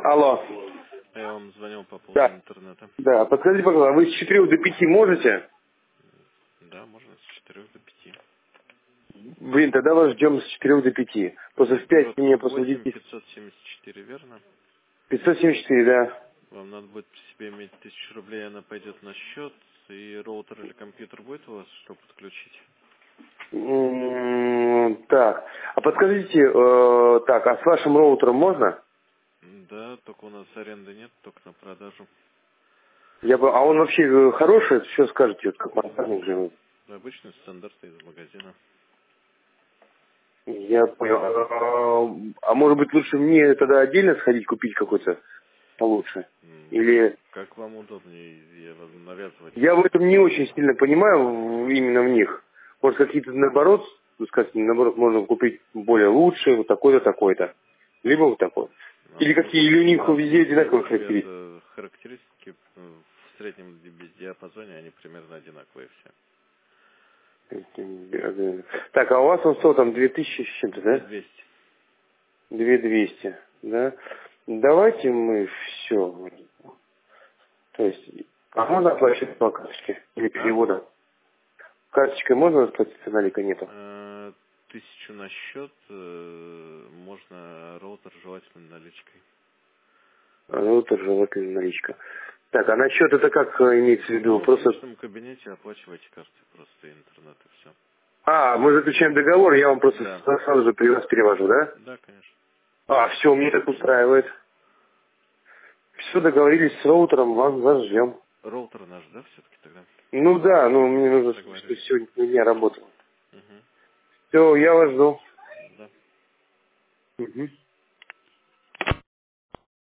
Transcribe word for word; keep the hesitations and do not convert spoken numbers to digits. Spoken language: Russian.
Алло. Я вам звонил по поводу Да. интернета. Да, подскажите, пожалуйста, вы с четырёх до пяти можете? Да, можно с четырёх до пяти. Блин, тогда вас ждем с четырёх до пяти. Просто в пять Город меня код просто восемь удивить. пятьсот семьдесят четыре, верно? пятьсот семьдесят четыре, да. Вам надо будет при себе иметь тысячу рублей, она пойдет на счет, и роутер или компьютер будет у вас, чтобы подключить? М, Так, а подскажите, э, так, а с вашим роутером можно? Да, только у нас аренды нет, только на продажу. Я бы, а он вообще э, хороший, что скажете, вот как монтажник же? Обычный стандарт из магазина. Я понял. А, а может быть лучше мне тогда отдельно сходить купить какой-то получше? М, Или Как вам удобнее, я вам навязывать я не в этом буду. не очень сильно понимаю в- именно в них. Может какие-то наоборот, ну, сказать, наоборот, можно купить более лучшие, вот такой-то, такой-то. Либо вот такой. А Или у нас, какие, или у них да, везде в одинаковые принципе, характеристики. это характеристики э, в среднем диапазоне, они примерно одинаковые все. Так, а у вас он что там, две тысячи с чем-то, две да? двести. две двести, да? Давайте мы все. То есть, а можно оплачивать по карточке или А? переводом? Карточкой можно расплатиться, налика нету? Э, Тысячу на счет, э, можно роутер желательно наличкой. А, ну, тоже желательно наличка. Так, а насчет это как э, имеется в виду? Ну, в Просто... личном кабинете оплачивайте картой просто интернет и все. А, мы заключаем договор, я вам просто Да, сразу же при вас перевожу, да? да, конечно. А, все, мне так устраивает. Все, договорились с роутером, вас, вас ждем. Роутер наш, да, все-таки тогда? Ну да, ну мне нужно, чтобы Договорились. сегодня у меня работало. Угу. Все, я вас жду. Да. Мгм.